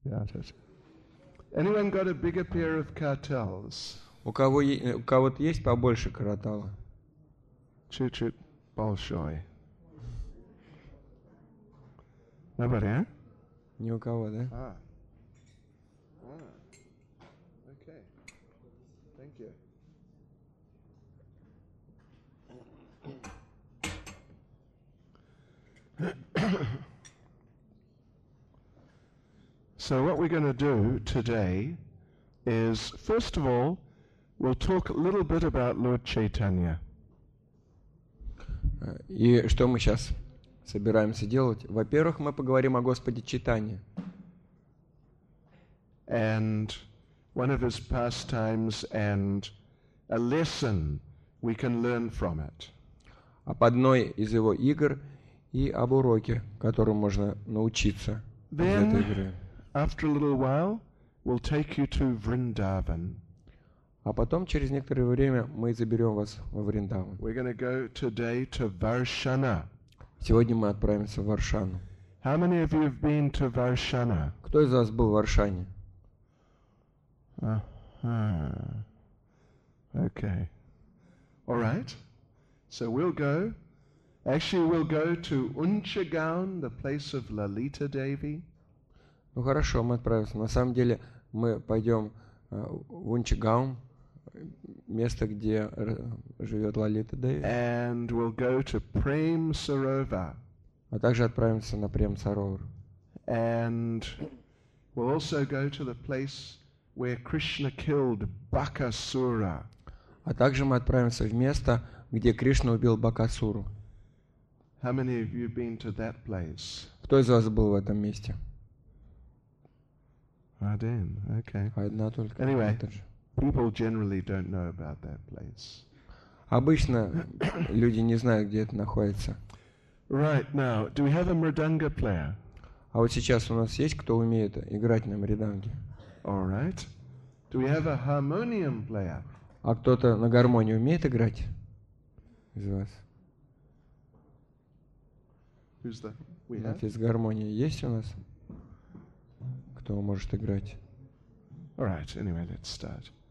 Yeah. Anyone got a bigger pair of cartels? У кого-то есть побольше каратала? Чуть-чуть большой. Nobody, huh? Ни у кого, да? Okay. Thank you. So what we're going to do today is, first of all, we'll talk a little bit about Lord Chaitanya. И что мы сейчас собираемся делать? Во-первых, мы поговорим о Господе Чайтанье. And one of his pastimes and a lesson we can learn from it. Об одной из его игр и об уроке, которому можно научиться из этой игры. After a little while, we'll take you to Vrindavan. А потом, через некоторое время, мы заберем вас во Вриндаван. We're going to go today to Varshana. Сегодня мы отправимся в Варшану. How many of you have been to Varshana? Кто из вас был в Варшане? Okay. All right. So we'll go. Actually, we'll go to Unchagaon, the place of Lalita Devi. Ну хорошо, мы отправимся. На самом деле мы пойдем в Унчагаон, место, где живет Лалита Деви. And we'll go to Prem Sarovar. А также отправимся на Прем Саровар. And we'll also go to the place where Krishna killed Bakasura. А также мы отправимся в место, где Кришна убил Бакасуру. How many of you been to that place? Кто из вас был в этом месте? Один. Okay. Одна только. Anyway, people generally don't know about that place. Обычно люди не знают, где это находится. Right, now, do we have a mridanga player? А вот сейчас у нас есть кто умеет играть на мриданге? All right. Do we have a harmonium player? А кто-то на гармонии умеет играть из вас? Who's the? We have. Из гармонии есть у нас? Кто может играть? All right. Anyway, let's start.